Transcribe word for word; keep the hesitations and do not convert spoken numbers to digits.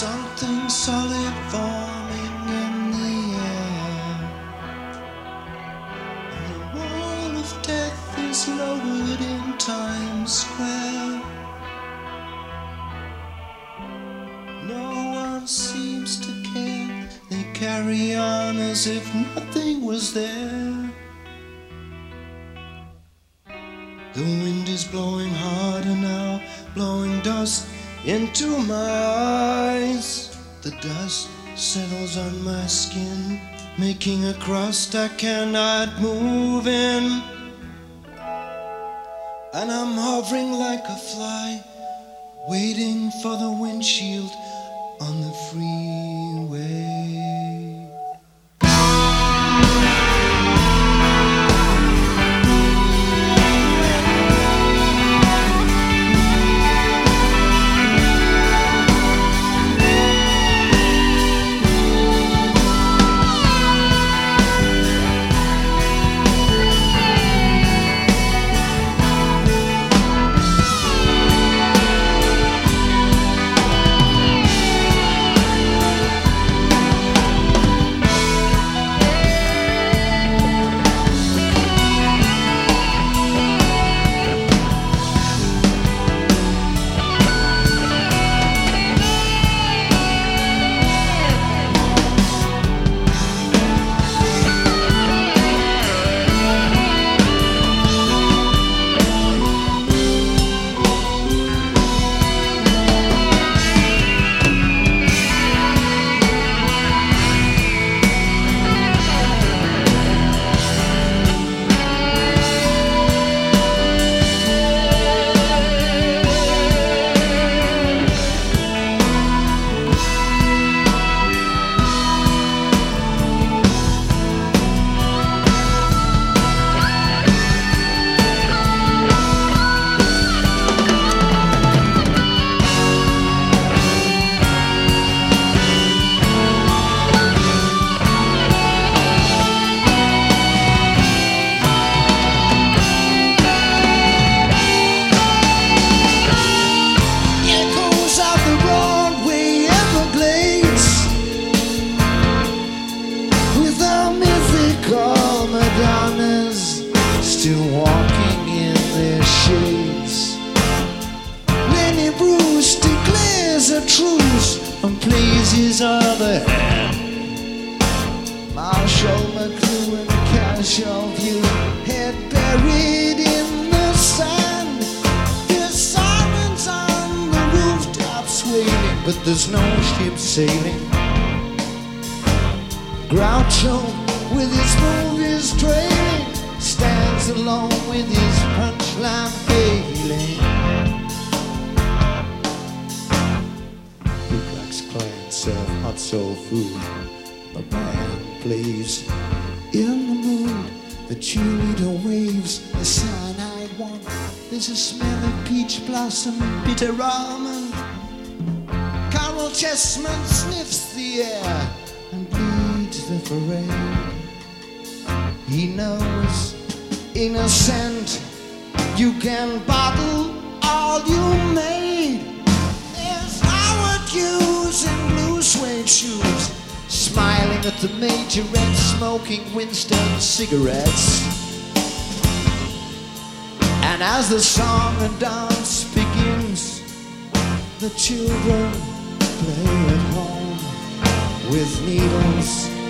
something solid forming in the air. And the wall of death is lowered in Times Square. No one seems to care. They carry on as if nothing was there. The wind is blowing harder now, blowing dust into my eyes. The dust settles on my skin, making a crust I cannot move in. And I'm hovering like a fly, waiting for the windshield on the freeway. Still walking in their shades. Lenny Bruce declares a truce and plays his other hand. Marshall McLuhan, casual view, head buried in the sand. There's sirens on the rooftops wailing, but there's no ship sailing. Groucho with his movies trailing stands alone with his punchline failing. Ku Klux Klan serve hot soul food. The band plays in the mood. The cheerleader waves the cyanide one. There's a smell of peach blossom, bitter ramen. Carol Chessman sniffs the air and leads the parade. He knows, innocent, you can bottle all you made. There's Howard Hughes in blue suede shoes, smiling at the majorette, smoking Winston cigarettes. And as the song and dance begins, the children play at home with needles